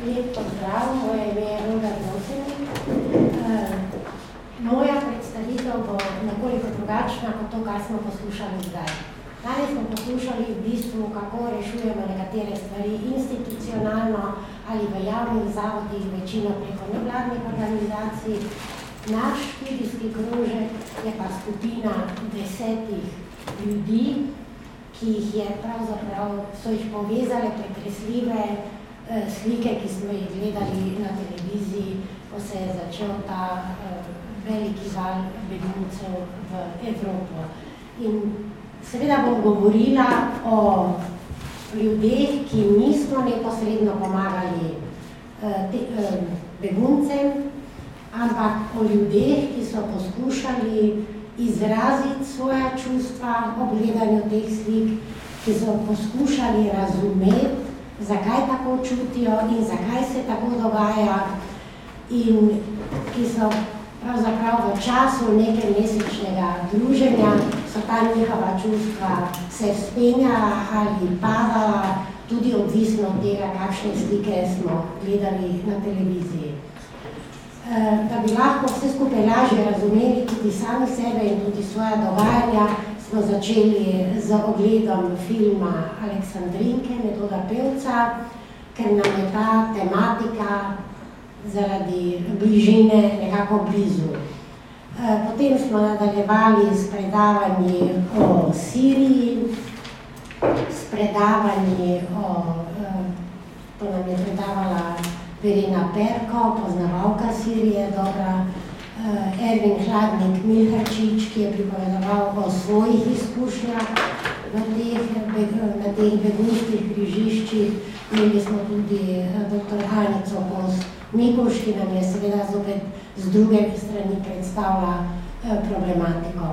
Lep pozdrav, moje ime je Olga Grosenik. Moja predstavitev bo nekoliko drugačna kot to, kar smo poslušali zdaj. Danes smo poslušali v bistvu, kako rešujemo nekatere stvari institucionalno ali v javnih zavodih, večino preko nevladnih organizacij. Naš študijski krožek je pa skupina 10 ljudi, ki jih je pravzaprav, so jih povezale pretresljive slike, ki smo jih gledali na televiziji, ko se je začel ta veliki val beguncev v Evropo. In seveda bom govorila o ljudeh, ki nismo neposredno pomagali beguncem, ampak o ljudeh, ki so poskušali izraziti svoja čustva ob gledanju teh slik, ki so poskušali razumeti, zakaj tako čutijo in zakaj se tako dogaja, in ki so pravzaprav v času nekaj mesečnega druženja so ta njihova čustva se vzpenjala ali padala, tudi odvisno od tega, kakšne slike smo gledali na televiziji. Da bi lahko vse skupaj lažje razumeli tudi sami sebe in tudi svoja dogajanja, smo začeli z ogledom filma Aleksandrinke, Metoda Pevca, ker nam je ta tematika zaradi bližine nekako blizu. Potem smo nadaljevali s predavanji o Siriji, s predavanji o, to nam je predavala Verena Perko, poznavalka Sirije, dobra, Ervin Hladnik-Milharčič, ki je pripovedoval o svojih izkušnjah na teh begunskih križiščih. Imeli smo tudi dr. Hanico Kos-Mikuš, ki nam je seveda zopet z druge strani predstavila problematiko.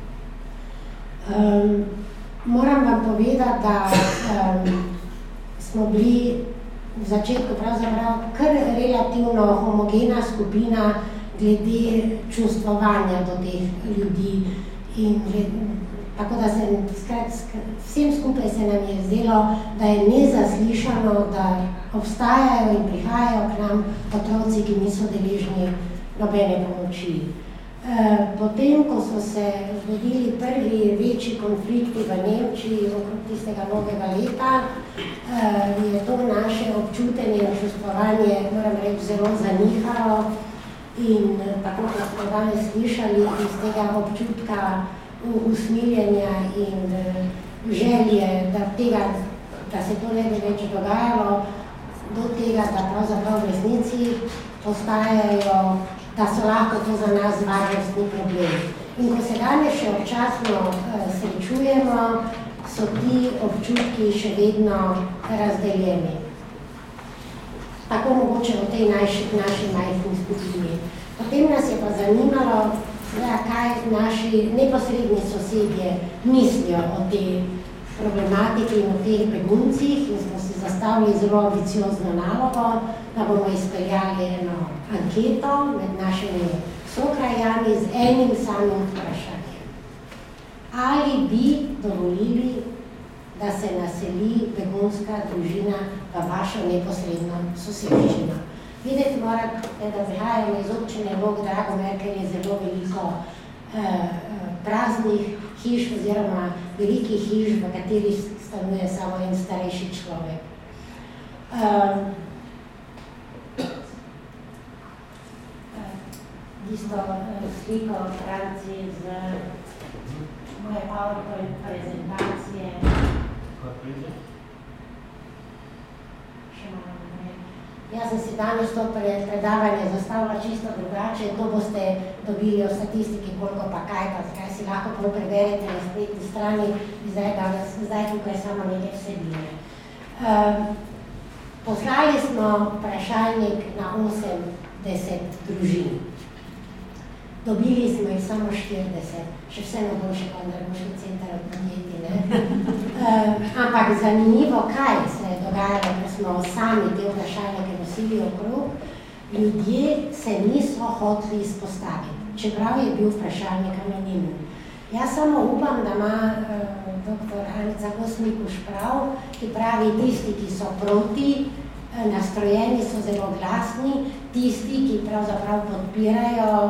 Moram vam povedati, da smo bili v začetku pravzaprav kar relativno homogena skupina glede čustvovanja do teh ljudi. In tako da vsem skupaj se nam je zdelo, da je nezaslišano, da obstajajo in prihajajo k nam otroci, ki niso deležni nobene pomoči. Potem, ko so se zgodili prvi večji konflikti v Nemčiji okrog tistega novega leta, je to naše občutenje in čustvovanje, moram reči, zelo zanihalo. In tako, kot smo danes slišali, iz tega občutka usmiljenja in želje, da se to ne bi več dogajalo, do tega, da pravzaprav v resnici postajajo, da so lahko to za nas varnostni problemi. In ko se danes še občasno srečujemo, so ti občutki še vedno razdeljeni. Tako mogoče v tej naši majhni skupini. Potem nas je pa zanimalo, kaj naši neposredni sosedje mislijo o tej problematiki in o teh beguncih, in smo si zastavili zelo ambiciozno nalogo, da bomo izpeljali eno anketo med našimi sokrajani z enim samim vprašanjem. Ali bi dovolili, da se naseli begunska družina v vašo neposredno sosedščino? Videti morate, da prihajamo iz občine Log Dragomer, ker je zelo veliko praznih hiš oziroma velikih hiš, v katerih stanuje samo en starejši človek. Isto sliko Franci z moje PowerPoint prezentacije. Še malo naprej. Jaz sem si danes to predavanje zastavila čisto drugače, to boste dobili o statistiki, koliko pa kaj, pa kaj si lahko preberete na spletni strani, zdaj tukaj samo nekaj vsebine. Poslali smo vprašalnik na 80 družin. Dobili smo jih samo 40, še vseeno boljše, kot Andragoški center od podjetij, ne? Ampak zanimivo, kaj se je dogajalo, ko smo sami te vprašalnike nosili okrog, ljudje se niso hoteli izpostaviti, čeprav je bil vprašalnik anonimen. Jaz samo upam, da ima dr. Hanica Kos-Mikuš prav, ki pravi tisti, ki so proti nastrojeni so zelo glasni, tisti, ki pravzaprav podpirajo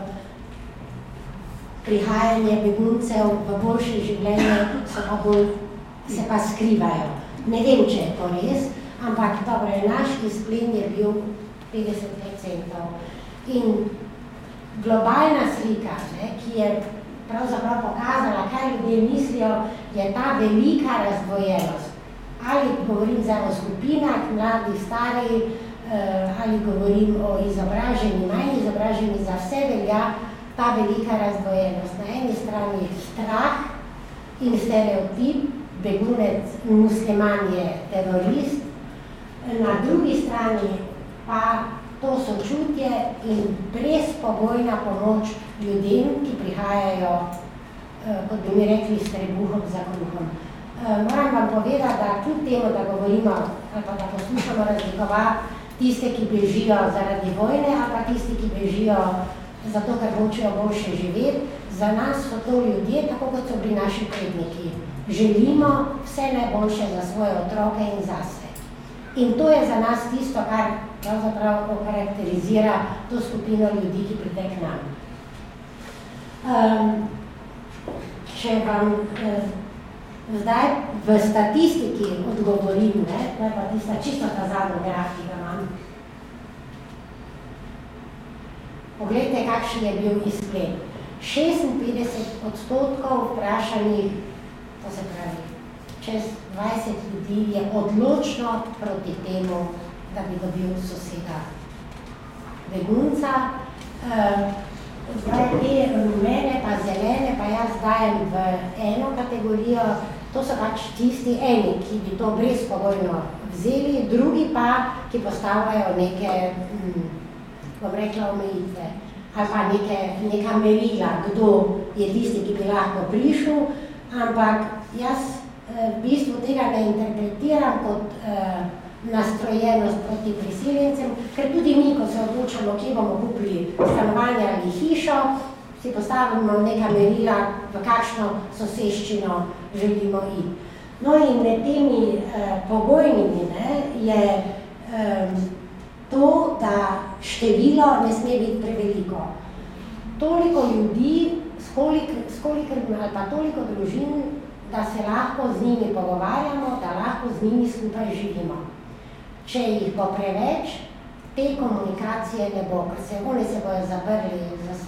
prihajanje beguncev v boljše življenje, se pa skrivajo. Ne vem, če je to res, ampak dobro, naš izplen je bil 50%. In globalna slika, ki je pravzaprav pokazala, kaj ljudje mislijo, je ta velika razdvojenost. Ali govorim zdaj o skupinah, mladi, stari, ali govorim o izobraženi, manj izobraženi, za vse velja ta velika razdvojenost. Na eni strani strah in stereotip, begunec, musliman je terorist, na drugi strani pa to sočutje in brezpogojna pomoč ljudem, ki prihajajo, kot bi mi rekli, s trebuhom za kruhom. Moram vam povedati, da kljub temu, da govorimo ali pa da poslušamo razlikovati tiste, ki bežijo zaradi vojne, ali pa tisti, ki bežijo zato, ker hočejo boljše živeti, za nas so to ljudje, tako kot so bili naši predniki. Želimo vse najboljše za svoje otroke in zase. In to je za nas tisto, kar pravzaprav okarakterizira to skupino ljudi, ki pride k nam. Če vam zdaj v statistiki odgovorim, to je pa tista čisto ta zadnja graf, ki ga imam. Poglejte, kakšen je bil izplen. 56% vprašanih, to se pravi, čez 20 ljudi je odločno proti temu, da bi dobil soseda begunca. Zdaj te rumene pa zelene pa jaz dajem v eno kategorijo, to so pač tisti eni, ki bi to brezpogojno vzeli, drugi pa, ki postavljajo neke, bom rekla, omejitve, ali pa neka merila, kdo je tisti, ki bi lahko prišel, ampak jaz v bistvu tega ne interpretiram kot nastrojenost proti priseljencem, ker tudi mi, ko se odločamo, kje bomo kupili stanovanje ali hišo, si postavimo neka merila, v kakšno soseščino želimo iti. No in med temi pogojnimi je to, da število ne sme biti preveliko. Toliko ljudi, s kolikor ali pa toliko družin, da se lahko z njimi pogovarjamo, da lahko z njimi skupaj živimo. Če jih bo preveč, te komunikacije ne bo, ker oni se bojo zaprli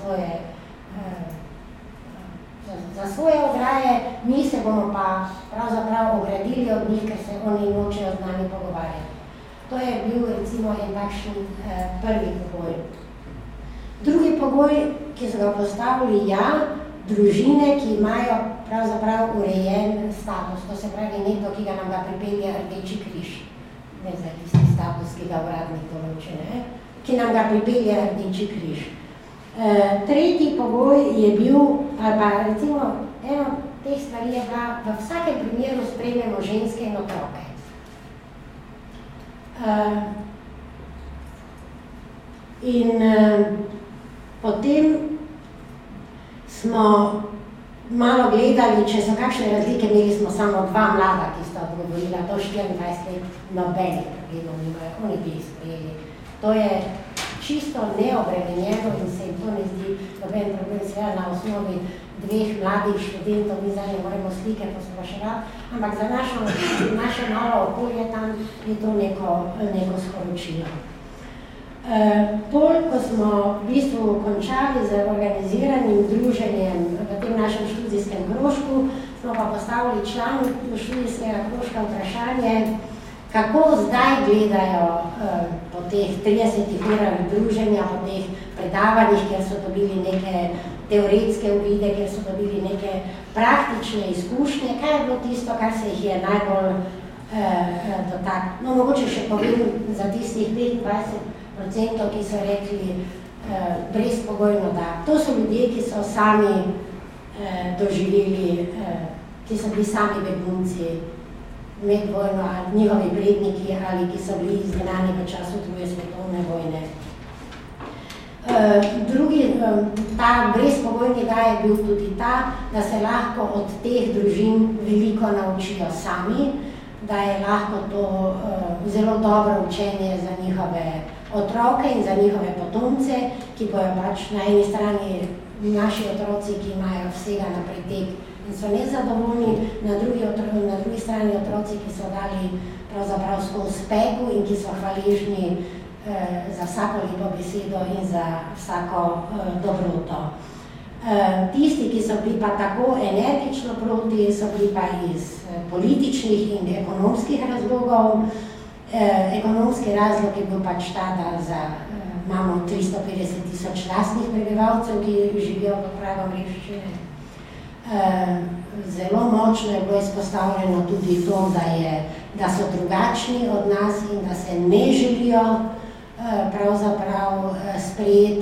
za svoje ograje, mi se bomo pa pravzaprav ogradili od njih, ker se oni nočejo z nami pogovarjati. To je bil recimo en takšen prvi pogoj. Drugi pogoj, ki so ga postavili družine, ki imajo pravzaprav urejen status, to se pravi nekdo, ki ga nam ga pripelje Rdeči križ. Ne za tisti status, ki ga uradnik določi, ki nam ga pripelje Rdeči križ. Tretji pogoj je bil, ali pa recimo eno teh stvari je bila, v vsakem primeru spremljamo ženske in otroke. In potem smo malo gledali, če so kakšne razlike, imeli smo samo 2 mlada, ki sta odgovorila, do 24 let nobenih problemov nimajo, oni bi jih sprejeli. To je čisto neobremenjeno in se jim to ne zdi noben problem, seveda na osnovi 2 mladih študentov, mi zdaj ne moremo slike posploševati, ampak za naše malo okolje tam je to neko sporočilo. Ko smo v bistvu končali z organiziranim druženjem v tem našem študijskem krožku, smo pa postavili članu študijskega krožka vprašanje, kako zdaj gledajo po teh 30 urah druženja, po teh predavanjih, kjer so dobili neke teoretske uvide, kjer so dobili neke praktične izkušnje, kaj je bilo tisto, kar se jih je najbolj dotaknilo. No, mogoče še povem za tistih 25%, ki so rekli brezpogojno da. To so ljudje, ki so sami doživeli, ki so bili sami begunci med vojno, ali njihovi predniki, ali ki so bili izgnani v času druge svetovne vojne. Drugi, ta brezpogojni da je bil tudi ta, da se lahko od teh družin veliko naučijo sami, da je lahko to zelo dobro učenje za njihove otroke in za njihove potomce, ki bojo pač na eni strani naši otroci, ki imajo vsega na pretek in so nezadovoljni, na drugi strani otroci, ki so dali pravzaprav skozi peku in ki so hvaležni za vsako lepo besedo in za vsako dobroto. Tisti, ki so bili pa tako energično proti, so bili pa iz političnih in ekonomskih razlogov. Ekonomski razlog je bil pač ta, da imamo 350.000 lastnih prebivalcev, ki živijo pod pragom revščine. Zelo močno je bilo izpostavljeno tudi to, da so drugačni od nas in da se ne želijo pravzaprav sprejeti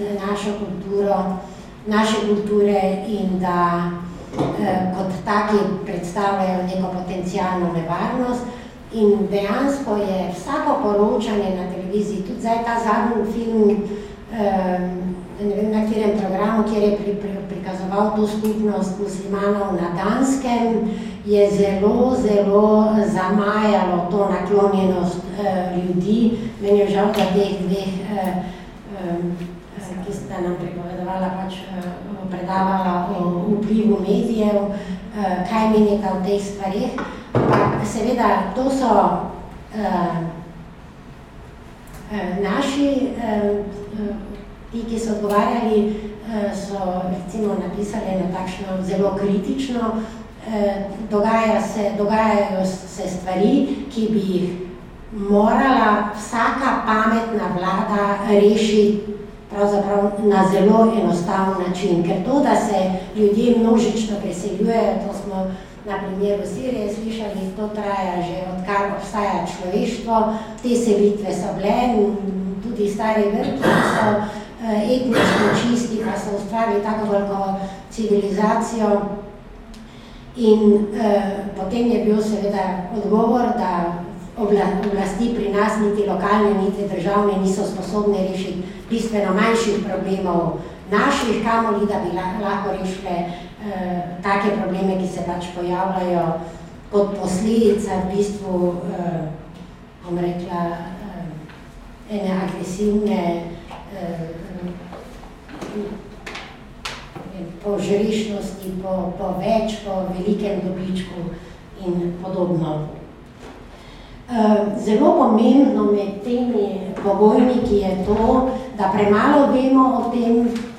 naše kulture in da kot taki predstavljajo neko potencialno nevarnost. In dejansko je vsako poročanje na televiziji, tudi zdaj ta zadnji film, ne vem na katerem programu, kjer je prikazoval to skupnost muslimanov na Danskem, je zelo, zelo zamajalo to naklonjenost ljudi. Meni je žal, da teh dveh, ki sta nam pripovedovala, pač predavala o vplivu medijev, kaj menita o teh stvarih. Seveda, to so naši, ti, ki so odgovarjali, so recimo napisali na takšno zelo kritično, dogajajo se stvari, ki bi jih morala vsaka pametna vlada rešiti pravzaprav na zelo enostaven način. Ker to, da se ljudje množično preseljujejo, to smo na primeru Sirije slišali, to traja že odkar obstaja človeštvo, te selitve so bile, tudi stari Grki so etnično čisti, pa so ustvarili tako veliko civilizacijo. In potem je bil seveda odgovor, da oblasti pri nas, niti lokalne, niti državne, niso sposobne rešiti bistveno manjših problemov naših, kamoli, da bi lahko rešile take probleme, ki se pač pojavljajo kot posledica v bistvu, bom rekla, ene agresivne po žrešnosti, po več, po velikem dobičku in podobno. Zelo pomembno med temi pogojniki je to, da premalo vemo o tem,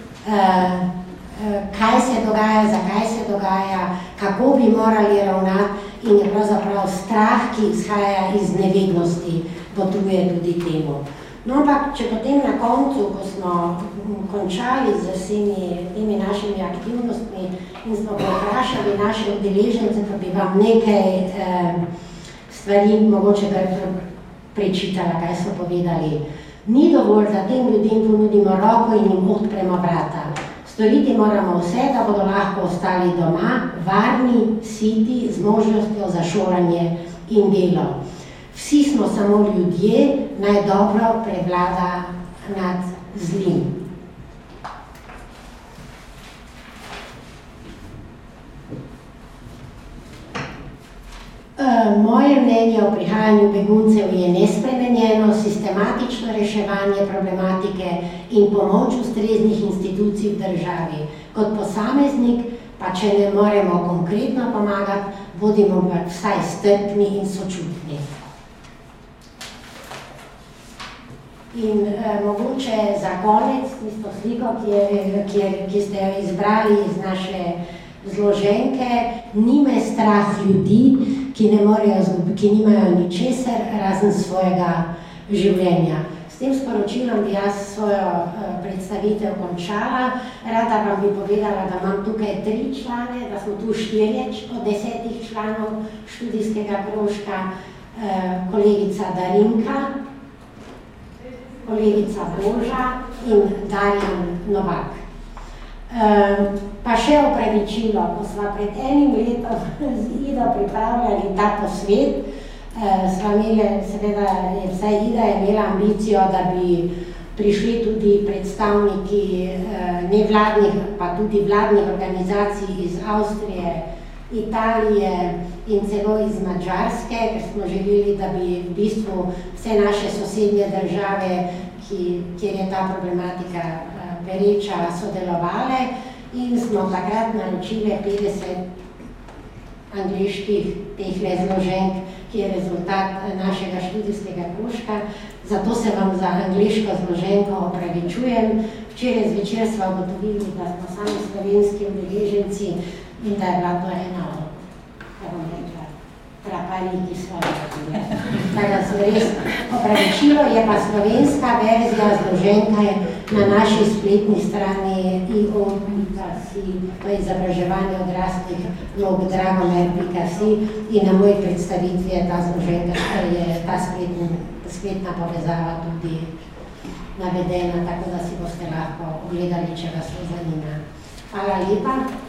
kaj se dogaja, zakaj se dogaja, kako bi morali ravnati in je pravzaprav strah, ki izhaja iz nevednosti, botruje tudi temu. No, ampak, če potem na koncu, ko smo končali z vsemi temi našimi aktivnostmi in smo povprašali naše udeležence, pa bi vam nekaj stvari mogoče prečitala, kaj so povedali. Ni dovolj, da tem ljudem ponudimo roko in jim odpremo vrata. Storiti moramo vse, da bodo lahko ostali doma, varni, siti, z možnostjo za šolanje in delo. Vsi smo samo ljudje, naj dobro prevlada nad zlim. Moje mnenje o prihajanju beguncev je nespremenjeno, sistematično reševanje problematike in pomoč ustreznih institucij v državi. Kot posameznik, pa če ne moremo konkretno pomagati, bodimo vsaj strpni in sočutni. In mogoče za konec tisto sliko, ki ste jo izbrali iz naše zloženke, ni me strah ljudi, ki nimajo ničesar razen svojega življenja. S tem sporočilom bi jaz svojo predstavitev končala. Rada vam bi povedala, da imam tukaj 3 člane, da smo tu 4 od 10 članov študijskega krožka, kolegica Darinka, kolegica Boža in Darjan Novak. Pa še opravičilo, ko smo pred enim letom z Ido pripravljali ta posvet, sva imeli, seveda, vsaj Ida je imela ambicijo, da bi prišli tudi predstavniki nevladnih, pa tudi vladnih organizacij iz Avstrije, Italije in celo iz Madžarske, ker smo želeli, da bi v bistvu vse naše sosednje države, kjer je ta problematika pereča, sodelovale in smo takrat naročili 50 angliških tehle zloženk, ki je rezultat našega študijskega krožka. Zato se vam za angliško zloženko opravičujem. Včeraj zvečer smo ugotovili, da smo sami slovenski udeleženci in da je bila to ena od, kako bom rekla, traparij, ki smo razumeli. Tako da se res opravičilo, je pa slovenska verzija zloženka na naši spletni strani io.si, to je izobraževanje odraslih blog.dragomer.si in na moji predstavitvi je ta zloženka, je ta spletna povezava tudi navedena, tako da si boste lahko ogledali, če vas to zanima. Hvala lepa.